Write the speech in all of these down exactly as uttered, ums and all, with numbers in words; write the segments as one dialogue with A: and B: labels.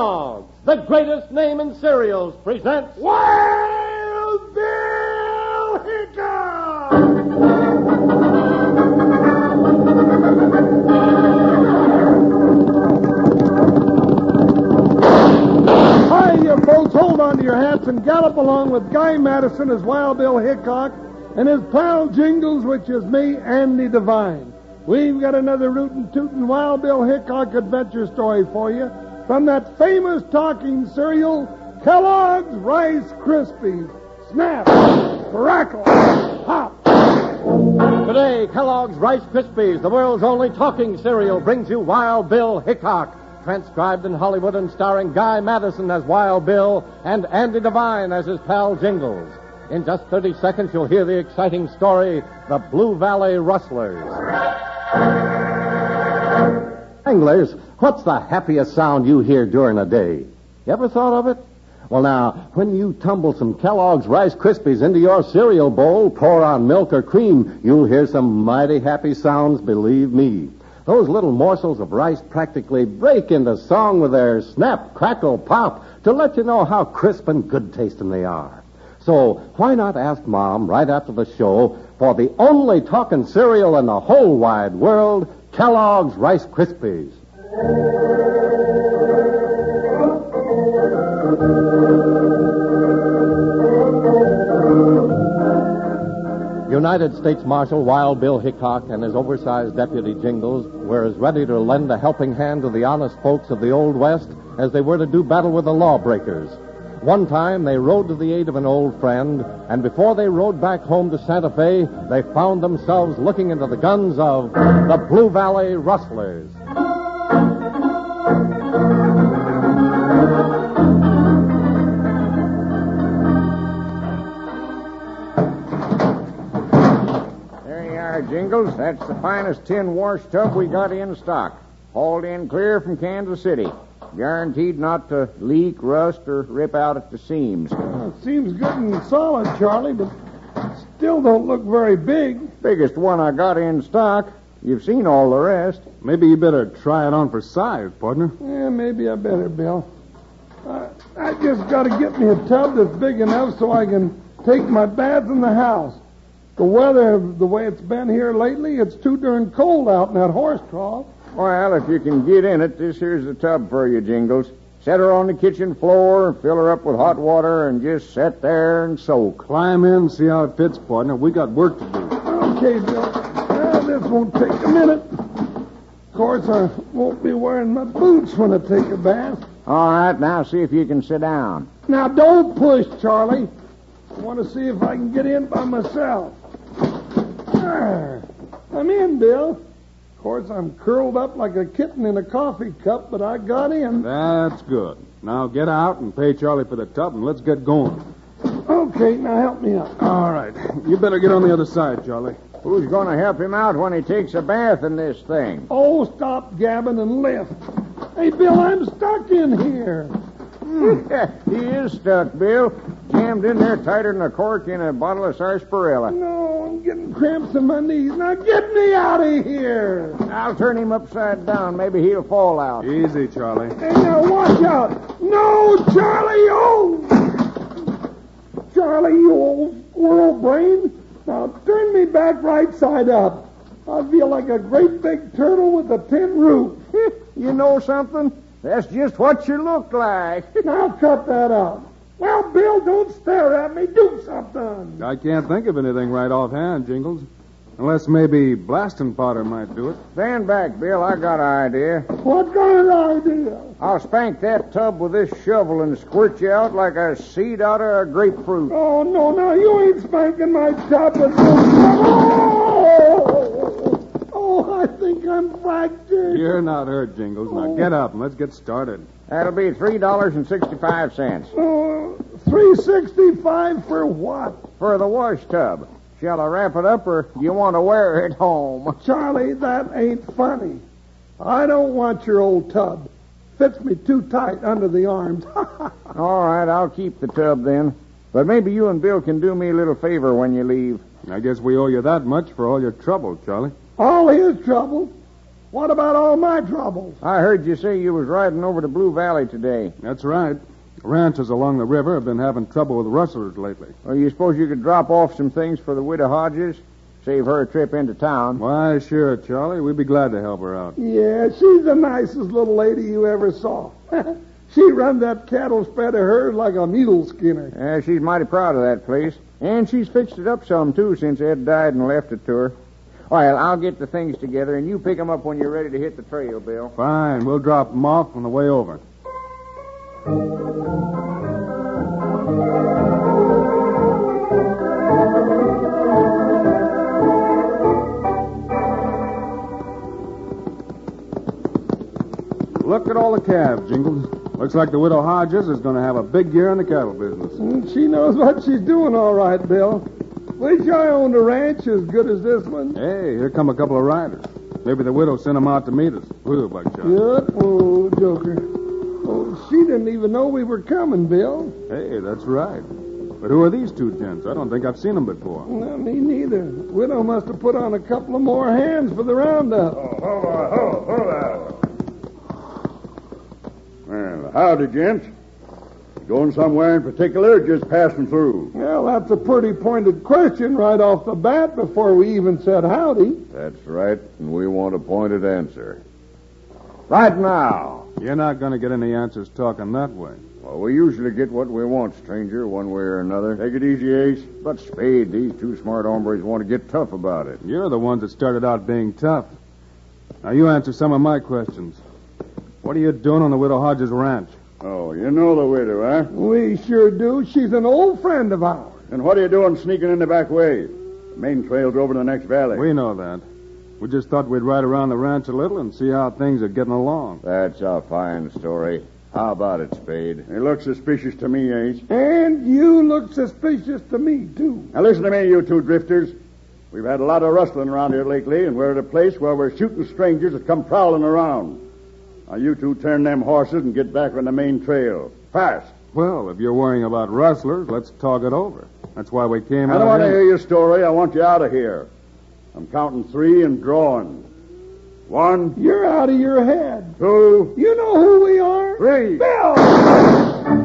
A: Kellogg's, the greatest name in cereals, presents
B: Wild Bill Hickok! Hi, you folks. Hold on to your hats and gallop along with Guy Madison as Wild Bill Hickok and his pal Jingles, which is me, Andy Devine. We've got another rootin' tootin' Wild Bill Hickok adventure story for you from that famous talking cereal, Kellogg's Rice Krispies. Snap, crackle, pop.
A: Today, Kellogg's Rice Krispies, the world's only talking cereal, brings you Wild Bill Hickok, transcribed in Hollywood and starring Guy Madison as Wild Bill and Andy Devine as his pal Jingles. In just thirty seconds, you'll hear the exciting story, The Blue Valley Rustlers. Anglers, what's the happiest sound you hear during a day? You ever thought of it? Well, now, when you tumble some Kellogg's Rice Krispies into your cereal bowl, pour on milk or cream, you'll hear some mighty happy sounds, believe me. Those little morsels of rice practically break into song with their snap, crackle, pop to let you know how crisp and good-tasting they are. So why not ask Mom right after the show for the only talking cereal in the whole wide world, Kellogg's Rice Krispies. United States Marshal Wild Bill Hickok and his oversized deputy Jingles were as ready to lend a helping hand to the honest folks of the Old West as they were to do battle with the lawbreakers. One time, they rode to the aid of an old friend, and before they rode back home to Santa Fe, they found themselves looking into the guns of the Blue Valley Rustlers.
C: There you are, Jingles. That's the finest tin wash tub we got in stock. Hauled in clear from Kansas City. Guaranteed not to leak, rust, or rip out at the seams.
B: Uh, seems good and solid, Charlie, but still don't look very big.
C: Biggest one I got in stock. You've seen all the rest.
D: Maybe you better try it on for size, partner.
B: Yeah, maybe I better, Bill. Uh, I just got to get me a tub that's big enough so I can take my bath in the house. The weather, the way it's been here lately, it's too darn cold out in that horse trough.
C: Well, if you can get in it, this here's the tub for you, Jingles. Set her on the kitchen floor, fill her up with hot water, and just sit there and soak.
D: Climb in and see how it fits, partner. We got work to do.
B: Okay, Bill. Well, this won't take a minute. Of course, I won't be wearing my boots when I take a bath.
C: All right, now see if you can sit down.
B: Now, don't push, Charlie. I want to see if I can get in by myself. There. I'm in, Bill. Of course, I'm curled up like a kitten in a coffee cup, but I got in.
D: That's good. Now get out and pay Charlie for the tub, and let's get going.
B: Okay, now help me up.
D: All right. You better get on the other side, Charlie.
C: Who's going to help him out when he takes a bath in this thing?
B: Oh, stop gabbing and lift. Hey, Bill, I'm stuck in here.
C: He is stuck, Bill. Jammed in there tighter than a cork in a bottle of sarsaparilla.
B: No, I'm getting cramps in my knees. Now get me out of here.
C: I'll turn him upside down. Maybe he'll fall out.
D: Easy, Charlie.
B: Hey, now watch out. No, Charlie, oh! Charlie, you old squirrel brain. Now turn me back right side up. I feel like a great big turtle with a tin roof.
C: You know something? That's just what you look like.
B: Now cut that out. Well, Bill, don't stare at me. Do something.
D: I can't think of anything right offhand, Jingles. Unless maybe blasting powder might do it.
C: Stand back, Bill. I got an idea.
B: What kind of idea?
C: I'll spank that tub with this shovel and squirt you out like a seed out of a grapefruit.
B: Oh, no, no, you ain't spanking my tub with this shovel. Oh, I think I'm fractured.
D: You're not hurt, Jingles. Now get up and let's get started.
C: That'll be three dollars and sixty-five cents.
B: Oh, three sixty-five for what?
C: For the wash tub. Shall I wrap it up, or you want to wear it home?
B: Charlie, that ain't funny. I don't want your old tub. Fits me too tight under the arms.
C: All right, I'll keep the tub then. But maybe you and Bill can do me a little favor when you leave.
D: I guess we owe you that much for all your trouble, Charlie.
B: All his trouble. What about all my troubles?
C: I heard you say you was riding over to Blue Valley today.
D: That's right. Ranchers along the river have been having trouble with rustlers lately.
C: Well, you suppose you could drop off some things for the widow Hodges? Save her a trip into town.
D: Why, sure, Charlie. We'd be glad to help her out.
B: Yeah, she's the nicest little lady you ever saw. She runs that cattle spread of hers like a mule skinner.
C: Yeah, she's mighty proud of that place. And she's fixed it up some, too, since Ed died and left it to her. All right, I'll get the things together, and you pick 'em up when you're ready to hit the trail, Bill.
D: Fine. We'll drop 'em off on the way over. Look at all the calves, Jingles. Looks like the widow Hodges is going to have a big year in the cattle business.
B: Mm, She knows what she's doing all right, Bill. Wish I owned a ranch as good as this one.
D: Hey, here come a couple of riders. Maybe the widow sent them out to meet us. Whew, Buckshot.
B: Good old Joker. Oh, she didn't even know we were coming, Bill.
D: Hey, that's right. But who are these two gents? I don't think I've seen them before.
B: No, me neither. Widow must have put on a couple of more hands for the roundup.
E: Oh, hold on, hold, hold on. Well, howdy, gents. Going somewhere in particular or just passing through?
B: Well, that's a pretty pointed question right off the bat before we even said howdy.
E: That's right, and we want a pointed answer. Right now.
D: You're not going to get any answers talking that way.
E: Well, we usually get what we want, stranger, one way or another. Take it easy, Ace. But Spade, these two smart hombres want to get tough about it.
D: You're the ones that started out being tough. Now, you answer some of my questions. What are you doing on the widow Hodges ranch?
E: Oh, you know the widow, huh?
B: We sure do. She's an old friend of ours.
E: And what are you doing sneaking in the back way? The main trail's over the next valley.
D: We know that. We just thought we'd ride around the ranch a little and see how things are getting along.
E: That's a fine story. How about it, Spade? It looks suspicious to me, Ace.
B: And you look suspicious to me, too.
E: Now listen to me, you two drifters. We've had a lot of rustling around here lately, and we're at a place where we're shooting strangers that come prowling around. Now you two turn them horses and get back on the main trail. Fast.
D: Well, if you're worrying about rustlers, let's talk it over. That's why we came
E: I
D: out
E: don't want to
D: here.
E: hear your story. I want you out of here. I'm counting three and drawing. One,
B: You're out of your head.
E: two,
B: You know who we are?
E: three.
B: Bill!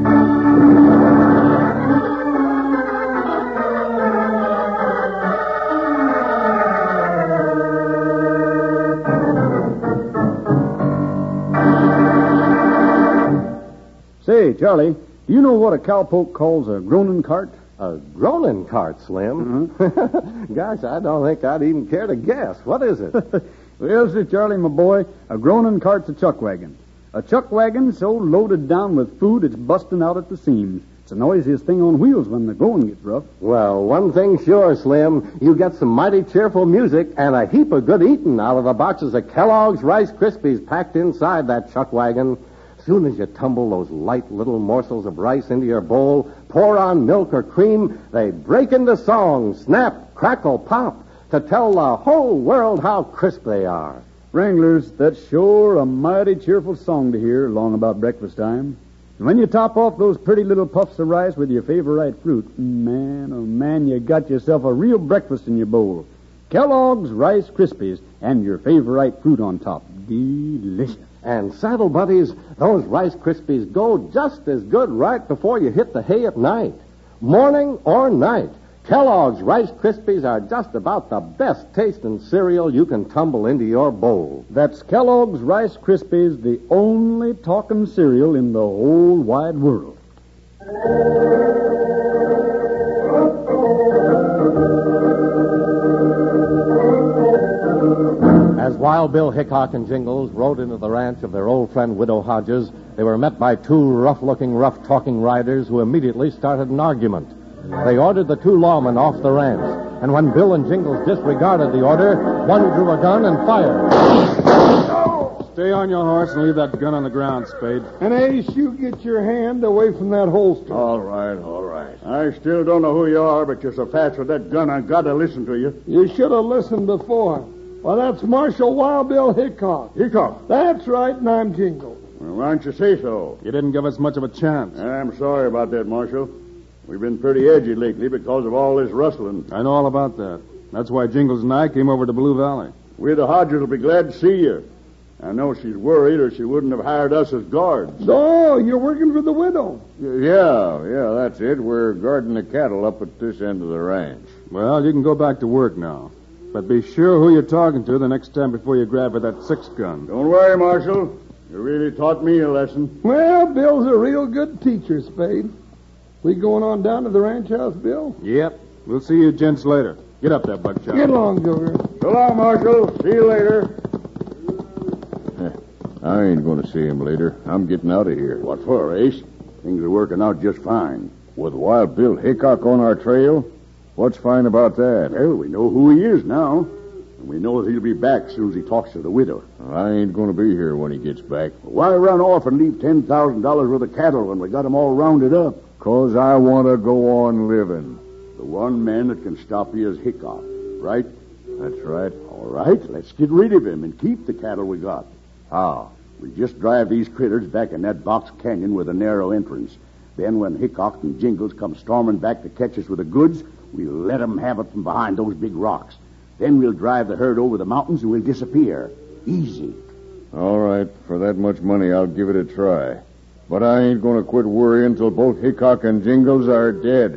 F: Say, Charlie, do you know what a cowpoke calls a groaning cart?
A: A groaning cart, Slim? Mm-hmm. Gosh, I don't think I'd even care to guess. What is it?
F: Well, sir, Charlie, my boy, a groaning cart's a chuck wagon. A chuck wagon so loaded down with food it's busting out at the seams. It's the noisiest thing on wheels when the going gets rough.
A: Well, one thing sure, Slim. You get some mighty cheerful music and a heap of good eating out of the boxes of Kellogg's Rice Krispies packed inside that chuck wagon. Soon as you tumble those light little morsels of rice into your bowl, pour on milk or cream, they break into song, snap, crackle, pop, to tell the whole world how crisp they are.
F: Wranglers, that's sure a mighty cheerful song to hear along about breakfast time. And when you top off those pretty little puffs of rice with your favorite fruit, man, oh man, you got yourself a real breakfast in your bowl. Kellogg's Rice Krispies and your favorite fruit on top. Delicious.
A: And saddle buddies, those Rice Krispies go just as good right before you hit the hay at night. Morning or night, Kellogg's Rice Krispies are just about the best tasting cereal you can tumble into your bowl.
F: That's Kellogg's Rice Krispies, the only talking cereal in the whole wide world.
A: As Wild Bill Hickok and Jingles rode into the ranch of their old friend Widow Hodges, they were met by two rough-looking, rough-talking riders who immediately started an argument. They ordered the two lawmen off the ranch, and when Bill and Jingles disregarded the order, one drew a gun and fired.
D: Stay on your horse and leave that gun on the ground, Spade.
B: And Ace, you get your hand away from that holster.
E: All right, all right. I still don't know who you are, but you're so fast with that gun, I've got to listen to you.
B: You should have listened before. Well, that's Marshal Wild Bill Hickok.
E: Hickok.
B: That's right, and I'm Jingles.
E: Well, why don't you say so?
D: You didn't give us much of a chance.
E: I'm sorry about that, Marshal. We've been pretty edgy lately because of all this rustling.
D: I know all about that. That's why Jingles and I came over to Blue Valley.
E: We, the Hodges, will be glad to see you. I know she's worried or she wouldn't have hired us as guards.
B: Oh, you're working for the widow.
C: Yeah, yeah, that's it. We're guarding the cattle up at this end of the ranch.
D: Well, you can go back to work now. But be sure who you're talking to the next time before you grab her that six gun.
E: Don't worry, Marshal. You really taught me a lesson.
B: Well, Bill's a real good teacher, Spade. We going on down to the ranch house, Bill?
D: Yep. We'll see you gents later. Get up there, Buckshot.
B: Get along, Joker.
E: So long, Marshal. See you later.
C: I ain't going to see him later. I'm getting out of here.
E: What for, Ace? Things are working out just fine.
C: With Wild Bill Hickok on our trail? What's fine about that?
E: Well, we know who he is now. And we know that he'll be back as soon as he talks to the widow.
C: I ain't going to be here when he gets back.
E: Why run off and leave ten thousand dollars worth of cattle when we got 'em all rounded up?
C: 'Cause I want to go on living.
E: The one man that can stop you is Hickok, right?
C: That's right.
E: All right, let's get rid of him and keep the cattle we got.
C: How?
E: We just drive these critters back in that box canyon with a narrow entrance. Then when Hickok and Jingles come storming back to catch us with the goods, we'll let 'em have it from behind those big rocks. Then we'll drive the herd over the mountains and we'll disappear. Easy.
C: All right. For that much money, I'll give it a try. But I ain't going to quit worrying until both Hickok and Jingles are dead.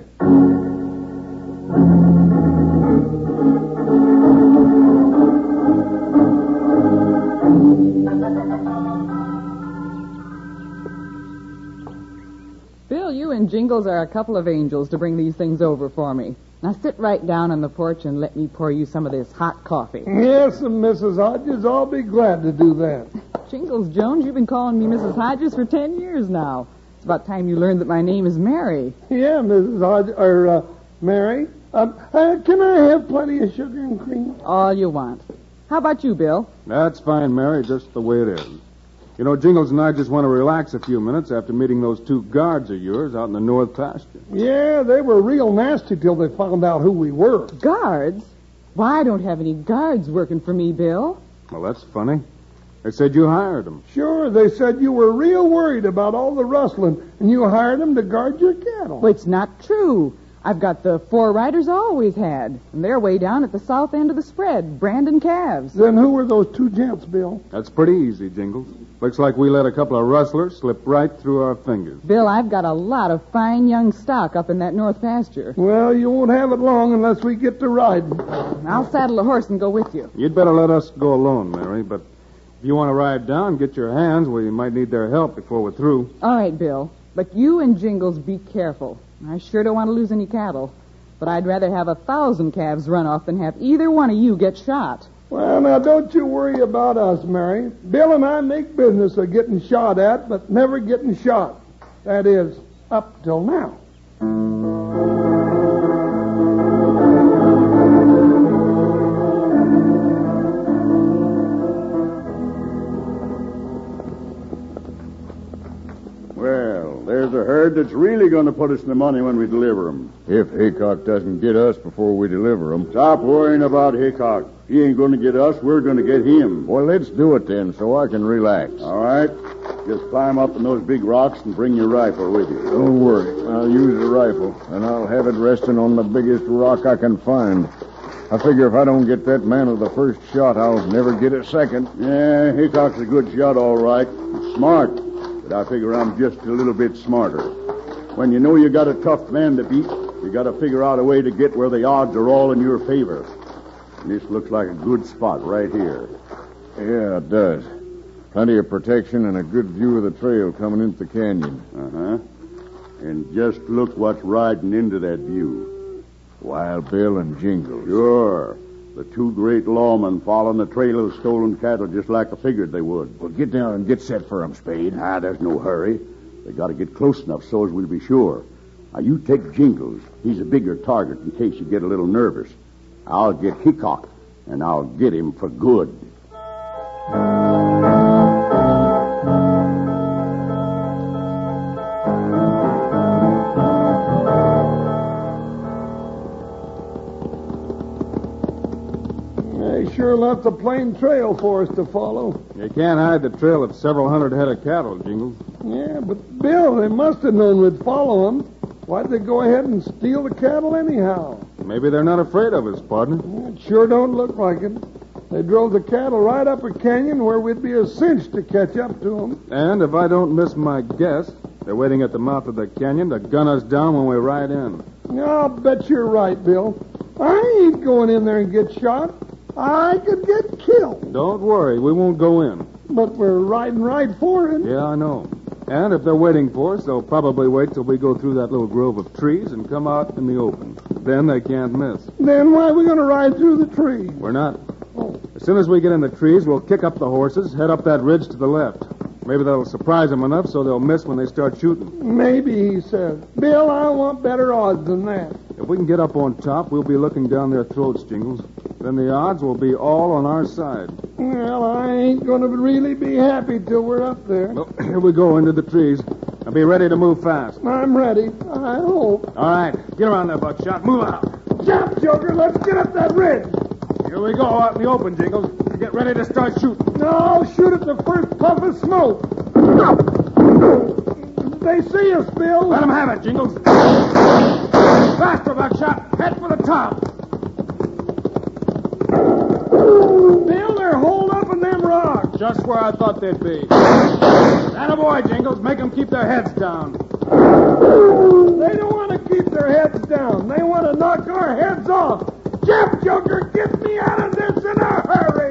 G: Bill, you and Jingles are a couple of angels to bring these things over for me. Now sit right down on the porch and let me pour you some of this hot coffee.
B: Yes, and Missus Hodges, I'll be glad to do that.
G: Jingles Jones, you've been calling me Missus Hodges for ten years now. It's about time you learned that my name is Mary.
B: Yeah, Missus Hodges, or, uh, Mary. Um, uh, can I have plenty of sugar and cream?
G: All you want. How about you, Bill?
D: That's fine, Mary, just the way it is. You know, Jingles and I just want to relax a few minutes after meeting those two guards of yours out in the north pasture.
B: Yeah, they were real nasty till they found out who we were.
G: Guards? Why, I don't have any guards working for me, Bill.
D: Well, that's funny. They said you hired them.
B: Sure, they said you were real worried about all the rustling, and you hired them to guard your cattle.
G: Well, it's not true. I've got the four riders I always had, and they're way down at the south end of the spread, branding calves.
B: Then who were those two gents, Bill?
D: That's pretty easy, Jingles. Looks like we let a couple of rustlers slip right through our fingers.
G: Bill, I've got a lot of fine young stock up in that north pasture.
B: Well, you won't have it long unless we get to riding.
G: I'll saddle a horse and go with you.
D: You'd better let us go alone, Mary, but if you want to ride down and get your hands, well, you might need their help before we're through.
G: All right, Bill. But you and Jingles be careful. I sure don't want to lose any cattle. But I'd rather have a thousand calves run off than have either one of you get shot.
B: Well, now, don't you worry about us, Mary. Bill and I make business of getting shot at, but never getting shot. That is, up till now.
E: Well, there's a herd that's really going to put us the money when we deliver 'em.
C: If Hickok doesn't get us before we deliver them.
E: Stop worrying about Hickok. He ain't going to get us. We're going to get him.
C: Well, let's do it then so I can relax.
E: All right. Just climb up in those big rocks and bring your rifle with you.
C: Don't worry. I'll use the rifle, and I'll have it resting on the biggest rock I can find. I figure if I don't get that man with the first shot, I'll never get a second.
E: Yeah, Hickok's a good shot, all right. He's smart. But I figure I'm just a little bit smarter. When you know you got a tough man to beat, you got to figure out a way to get where the odds are all in your favor. And this looks like a good spot right here.
C: Yeah, it does. Plenty of protection and a good view of the trail coming into the canyon.
E: Uh-huh. And just look what's riding into that view.
C: Wild Bill and Jingles.
E: Sure. The two great lawmen following the trail of stolen cattle just like I figured they would.
C: Well, get down and get set for 'em, Spade.
E: Ah, there's no hurry. They got to get close enough so as we'll be sure. Now, you take Jingles. He's a bigger target in case you get a little nervous. I'll get Hickok, and I'll get him for good.
B: They sure left a plain trail for us to follow.
D: You can't hide the trail of several hundred head of cattle, Jingles.
B: Yeah, but Bill, they must have known we'd follow them. Why'd they go ahead and steal the cattle anyhow?
D: Maybe they're not afraid of us, partner.
B: It sure don't look like it. They drove the cattle right up a canyon where we'd be a cinch to catch up to them.
D: And if I don't miss my guess, they're waiting at the mouth of the canyon to gun us down when we ride in.
B: I'll bet you're right, Bill. I ain't going in there and get shot. I could get killed.
D: Don't worry, we won't go in.
B: But we're riding right for it.
D: Yeah, I know. And if they're waiting for us, they'll probably wait till we go through that little grove of trees and come out in the open. Then they can't miss.
B: Then why are we going to ride through the trees?
D: We're not.
B: Oh.
D: As soon as we get in the trees, we'll kick up the horses, head up that ridge to the left. Maybe that'll surprise them enough so they'll miss when they start shooting.
B: Maybe, he says. Bill, I want better odds than that.
D: If we can get up on top, we'll be looking down their throats, Jingles. Then the odds will be all on our side.
B: Well, I ain't going to really be happy till we're up there.
D: Well, here we go into the trees. Now be ready to move fast.
B: I'm ready. I hope.
D: All right. Get around there, Buckshot. Move out.
B: Jump, Joker. Let's get up that ridge.
D: Here we go, out in the open, Jingles. Get ready to start shooting.
B: No, shoot at the first puff of smoke. They see us, Bill.
D: Let them have it, Jingles. Faster, Buckshot. Head for the top.
B: Bill, they're holed up in them rocks.
D: Just where I thought they'd be. Attaboy, Jingles. Make them keep their heads down.
B: They don't want to keep their heads down. They want to knock our heads off. Jump, Joker. Get me out of this in a hurry.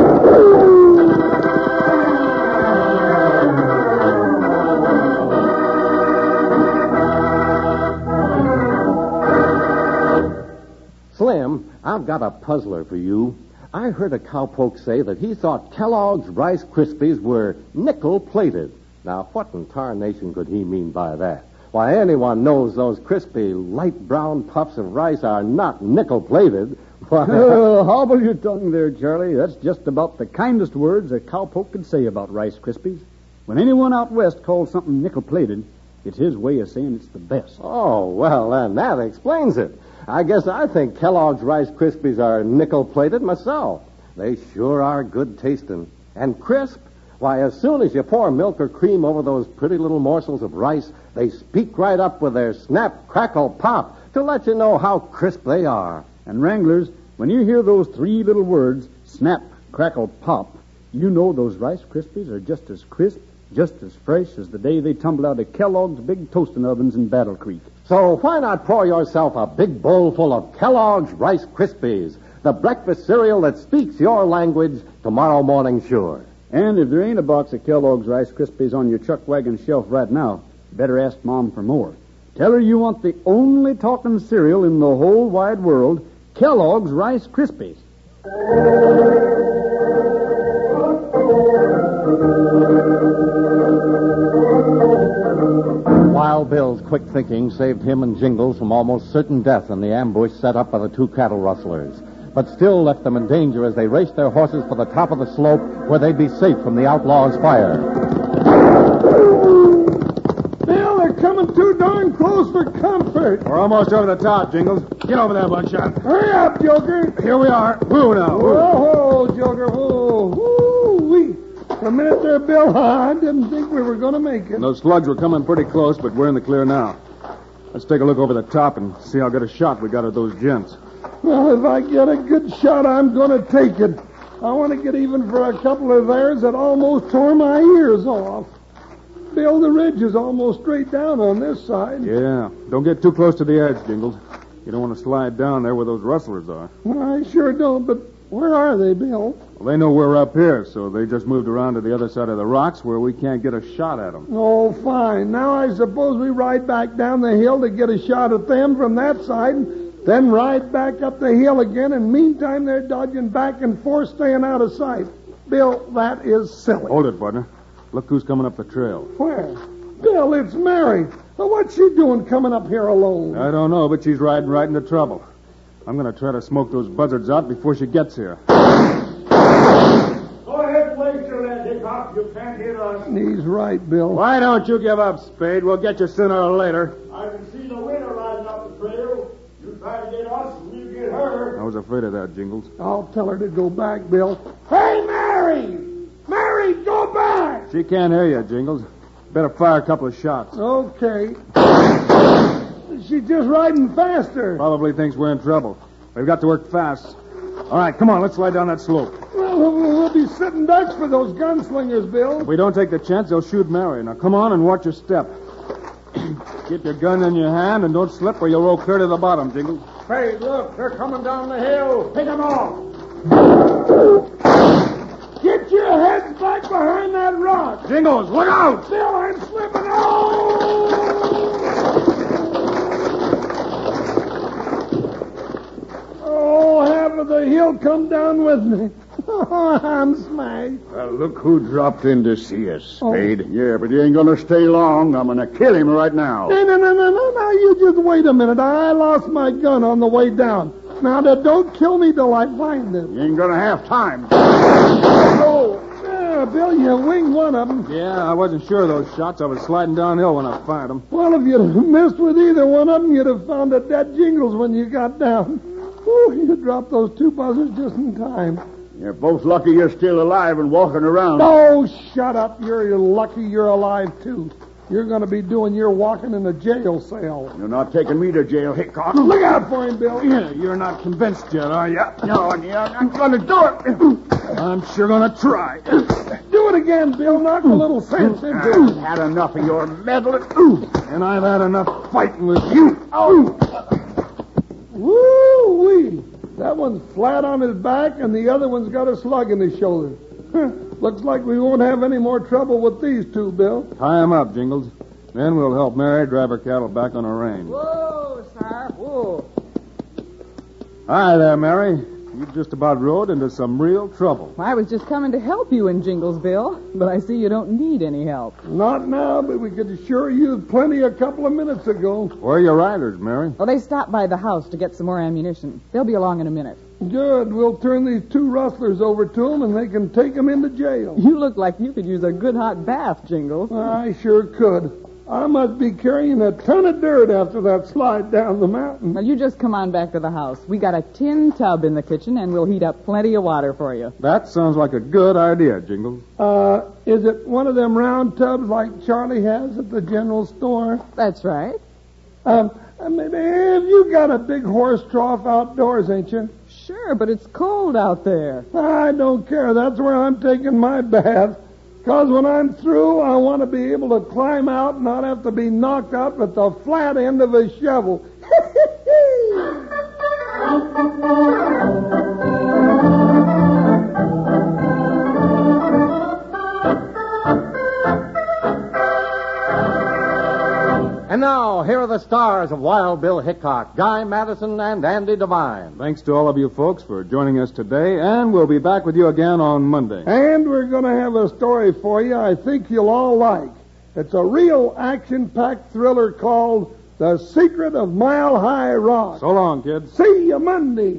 A: Slim, I've got a puzzler for you. I heard a cowpoke say that he thought Kellogg's Rice Krispies were nickel-plated. Now, what in tarnation could he mean by that? Why, anyone knows those crispy, light brown puffs of rice are not nickel-plated. Why...
F: Oh, hobble your tongue there, Charlie. That's just about the kindest words a cowpoke could say about Rice Krispies. When anyone out west calls something nickel-plated, it's his way of saying it's the best.
A: Oh, well, then that explains it. I guess I think Kellogg's Rice Krispies are nickel-plated myself. They sure are good tasting. And crisp. Why, as soon as you pour milk or cream over those pretty little morsels of rice, they speak right up with their snap, crackle, pop to let you know how crisp they are.
F: And Wranglers, when you hear those three little words, snap, crackle, pop, you know those Rice Krispies are just as crisp, just as fresh as the day they tumbled out of Kellogg's big toasting ovens in Battle Creek.
A: So why not pour yourself a big bowl full of Kellogg's Rice Krispies, the breakfast cereal that speaks your language tomorrow morning, sure.
F: And if there ain't a box of Kellogg's Rice Krispies on your chuck wagon shelf right now, better ask Mom for more. Tell her you want the only talking cereal in the whole wide world, Kellogg's Rice Krispies.
A: Wild Bill's quick thinking saved him and Jingles from almost certain death in the ambush set up by the two cattle rustlers, but still left them in danger as they raced their horses for the top of the slope where they'd be safe from the outlaws' fire.
B: Bill, they're coming too darn close for comfort.
D: We're almost over the top, Jingles. Get over there, Buckshot.
B: Hurry up, Joker.
D: Here we are. Whoa now. Whoa.
B: Whoa, Joker. Whoa. Woo-wee. For a minute there, Bill, I didn't think we were going to make it.
D: Those slugs were coming pretty close, but we're in the clear now. Let's take a look over the top and see how good a shot we got of those gents.
B: Well, if I get a good shot, I'm going to take it. I want to get even for a couple of theirs that almost tore my ears off. Bill, the ridge is almost straight down on this side.
D: Yeah. Don't get too close to the edge, Jingles. You don't want to slide down there where those rustlers are.
B: Well, I sure don't, but where are they, Bill?
D: Well, they know we're up here, so they just moved around to the other side of the rocks where we can't get a shot at them.
B: Oh, fine. Now I suppose we ride back down the hill to get a shot at them from that side, then ride back up the hill again, and meantime they're dodging back and forth, staying out of sight. Bill, that is silly.
D: Hold it, partner. Look who's coming up the trail.
B: Where? Bill, it's Mary. Well, what's she doing coming up here alone?
D: I don't know, but she's riding right into trouble. I'm going to try to smoke those buzzards out before she gets here.
H: Go ahead, wait till that, Hickok. You can't hit us.
B: He's right, Bill.
D: Why don't you give up, Spade? We'll get you sooner or later.
H: I can see the winner riding up the trail. You try to get us, and we'll get her.
D: I was afraid of that, Jingles.
B: I'll tell her to go back, Bill. Hey, Mary! Mary, go back!
D: She can't hear you, Jingles. Better fire a couple of shots.
B: Okay. She's just riding faster.
D: Probably thinks we're in trouble. We've got to work fast. All right, come on, let's slide down that slope.
B: Well, we'll we'll be sitting ducks for those gunslingers, Bill.
D: If we don't take the chance, they'll shoot Mary. Now, come on and watch your step. Keep your gun in your hand and don't slip or you'll roll clear to the bottom, Jingles.
C: Hey, look, they're coming down the hill. Pick them off.
B: Get your heads back behind that rock.
D: Jingles, look out!
B: Bill, I'm slipping. Oh! Oh, half of the hill come down with me. Oh, I'm smashed.
E: Well, look who dropped in to see us, Spade. Oh. Yeah, but he ain't gonna stay long. I'm gonna kill him right now.
B: No, no, no, no, no, no. You just wait a minute. I lost my gun on the way down. Now, don't kill me till I find it.
E: You ain't gonna have time.
B: Oh, yeah, Bill, you winged one of them.
D: Yeah, I wasn't sure of those shots. I was sliding downhill when I fired them.
B: Well, if you'd missed with either one of them, you'd have found a dead Jingles when you got down. Whew, you dropped those two buzzers just in time.
E: You're both lucky you're still alive and walking around.
B: Oh, shut up. You're lucky you're alive, too. You're going to be doing your walking in a jail cell.
E: You're not taking me to jail, Hickok.
B: Look out for him, Bill.
D: Yeah, you're not convinced yet, are you?
E: No, you're not going to do it.
D: I'm sure going to try.
B: Do it again, Bill. Knock a little sense into it.
E: I've had enough of your meddling.
D: And I've had enough fighting with you.
B: Oh. Woo-wee. That one's flat on his back, and the other one's got a slug in his shoulder. Looks like we won't have any more trouble with these two, Bill.
D: Tie him up, Jingles. Then we'll help Mary drive her cattle back on her range.
G: Whoa, sir. Whoa.
D: Hi there, Mary. You just about rode into some real trouble.
G: I was just coming to help you in Jingles, Bill, but I see you don't need any help.
B: Not now, but we could sure use plenty a couple of minutes ago.
D: Where are your riders, Mary?
G: Well, they stopped by the house to get some more ammunition. They'll be along in a minute.
B: Good. We'll turn these two rustlers over to them, and they can take them into jail.
G: You look like you could use a good hot bath, Jingles.
B: I sure could. I must be carrying a ton of dirt after that slide down the mountain.
G: Well, you just come on back to the house. We got a tin tub in the kitchen, and we'll heat up plenty of water for you.
D: That sounds like a good idea, Jingles.
B: Uh, is it one of them round tubs like Charlie has at the general store?
G: That's right.
B: Um, I mean, have you got a big horse trough outdoors, ain't you?
G: Sure, but it's cold out there.
B: I don't care. That's where I'm taking my bath. Because when I'm through, I want to be able to climb out and not have to be knocked up at the flat end of a shovel.
A: And now, here are the stars of Wild Bill Hickok, Guy Madison, and Andy Devine.
D: Thanks to all of you folks for joining us today, and we'll be back with you again on Monday.
B: And we're going to have a story for you I think you'll all like. It's a real action-packed thriller called The Secret of Mile High Rock.
D: So long, kids.
B: See you Monday.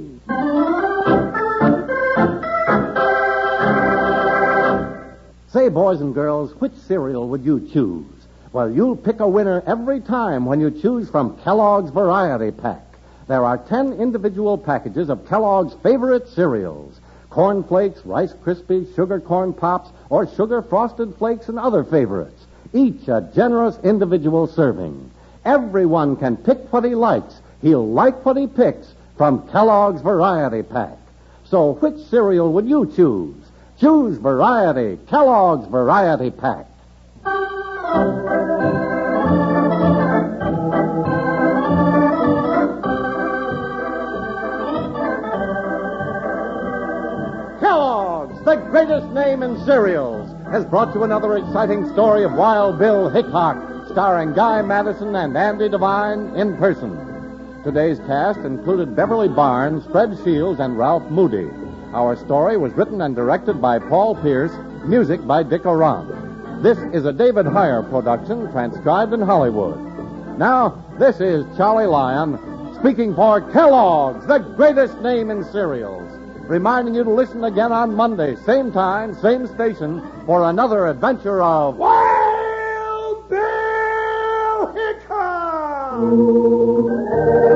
A: Say, boys and girls, which cereal would you choose? Well, you'll pick a winner every time when you choose from Kellogg's Variety Pack. There are ten individual packages of Kellogg's favorite cereals. Corn Flakes, Rice Krispies, Sugar Corn Pops, or Sugar Frosted Flakes and other favorites. Each a generous individual serving. Everyone can pick what he likes. He'll like what he picks from Kellogg's Variety Pack. So which cereal would you choose? Choose Variety, Kellogg's Variety Pack. Kellogg's, the greatest name in cereals, has brought you another exciting story of Wild Bill Hickok, starring Guy Madison and Andy Devine in person. Today's cast included Beverly Barnes, Fred Shields, and Ralph Moody. Our story was written and directed by Paul Pierce, music by Dick Oran. This is a David Heyer production, transcribed in Hollywood. Now, this is Charlie Lyon, speaking for Kellogg's, the greatest name in cereals, reminding you to listen again on Monday, same time, same station, for another adventure of
B: Wild Bill Hickok!